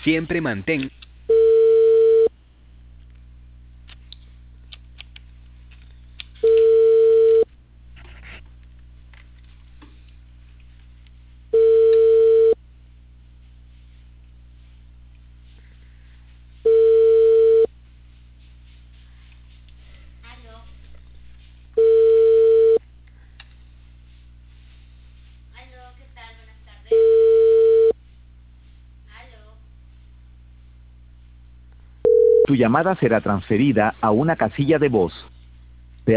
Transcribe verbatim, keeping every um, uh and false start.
Siempre mantén... Aló. Aló, ¿qué tal? Buenas tardes. Aló. Tu llamada será transferida a una casilla de voz.